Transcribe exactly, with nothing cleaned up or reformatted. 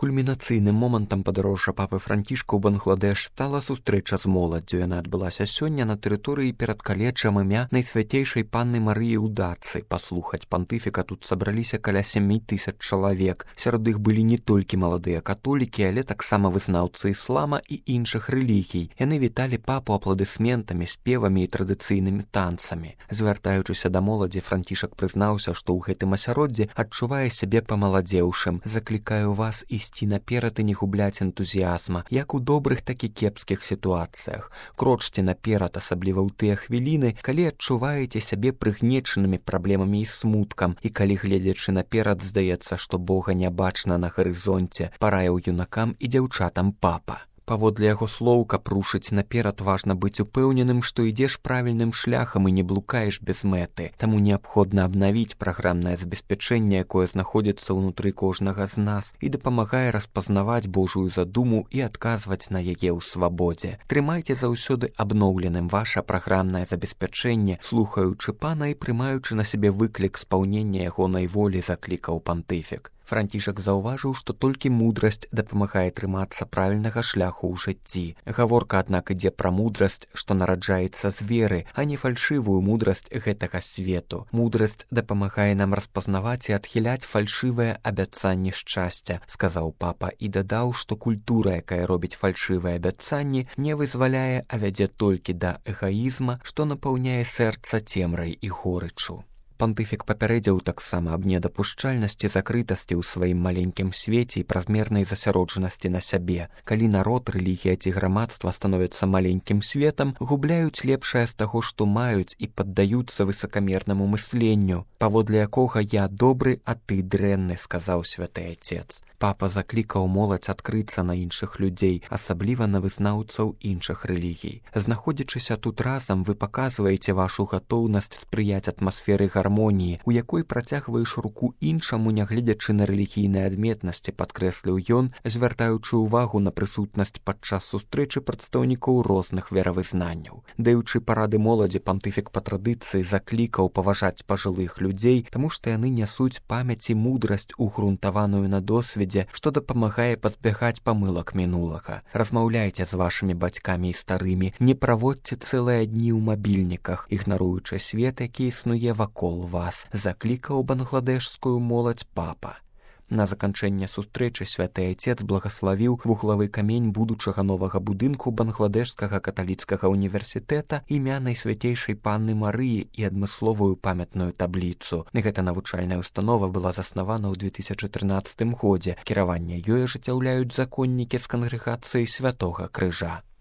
Кульмінацыйным момантам падарожжа папы Францішка ў Бангладеш стала сустрэча з моладдзю. Яна адбылася сёння на тэрыторыі перад каледжам імя Найсвяцейшай панны Марыі ў Даццы. Паслухаць пантыфіка тут сабраліся каля сямі тысяч чалавек. Сярод іх былі не толькі маладыя католікі, але таксама вызнаўцы іслама і іншых рэлігій. Яны віталі папу апладысментамі, спевамі і традыцыйнымі танцамі. Звяртаючыся да моладзі, Францішак прызнаўся, што ў гэтым асяроддзі адчувае сябе памаладзеўшым. Заклікаю вас ісці наперад і не губляць энтузіязма, як у добрых, так і кепскіх сітуацыях. Крочце наперад, асабліва ў тыя хвіліны, калі адчуваеце сябе прыгнечанымі праблемамі і смуткам, і калі, гледзячы наперад, здаецца, што Бога не бачна на гарызонце, параіў юнакам і дзяўчатам папа. Паводле яго слоў, каб рушыць наперад, важна быць упэўненым, што ідзеш правільным шляхам і не блукаеш без мэты. Таму неабходна абнавіць праграмнае забеспячэнне, якое знаходзіцца ўнутры кожнага з нас і дапамагае распазнаваць Божую задуму і адказваць на яе ў свабодзе. Трымайце заўсёды абноўленым ваша праграмнае забеспячэнне, слухаючы пана і прымаючы на сябе выклік спаўнення ягонай волі, заклікаў пантыфік. Францішак заўважыў, што толькі мудрасць дапамагае трымацца правільнага шляху ў жыцці. Гаворка, аднак, ідзе пра мудрасць, што нараджаецца з веры, а не фальшывую мудрасць гэтага свету. Мудрасць дапамагае нам распазнаваць і адхіляць фальшывыя абяцанні шчасця, сказаў папа і дадаў, што культура, якая робіць фальшывыя абяцанні, не вызваляе, а вядзе толькі да эгаізма, што напаўняе сэрца цемрай і горычу. Пантыфік папярэдзіў таксама аб недапушчальнасці закрытасці ў сваім маленькім свеце і празмернай засяроджанасці на сябе. Калі народ, рэлігія ці грамадства становяцца маленькім светам, губляюць лепшае з таго, што маюць, і паддаюцца высакамернаму мысленню, паводле якога я добры, а ты дрэнны, сказаў святы Ацец. Папа заклікаў моладзь адкрыцца на іншых людзей, асабліва на вызнаўцаў іншых рэлігій. Знаходзячыся тут разам, вы паказваеце вашу гатоўнасць спрыяць атмасферы гармоніі, у якой працягваеш руку іншаму, нягледзячы на рэлігійныя адметнасці, падкрэсліў ён, звяртаючы ўвагу на прысутнасць падчас сустрэчы прадстаўнікоў розных веравызнанняў. Даючы парады моладзі, пантыфік па традыцыі заклікаў паважаць пажылых людзей, таму што яны нясуць памяць і мудрасць, угрунтаваную на досведзе, што дапамагае пазбягаць памылак мінулага. Размаўляйце з вашымі бацькамі і старымі, не праводзьце цэлыя дні ў мабільніках, ігнаруючы свет, які існуе вакол вас, заклікаў бангладэшскую моладзь папа. На заканчэнне сустрэчы святы Ацец благаславіў вуглавы камень будучага новага будынку Бангладэшскага каталіцкага універсітэта імя Найсвяцейшай панны Марыі і адмысловую памятную табліцу. Гэта навучальная установа была заснавана ў две тысячы трынаццатым годзе. Кіраванне ёй ажыццяўляюць законнікі з кангрэгацыі Святога Крыжа.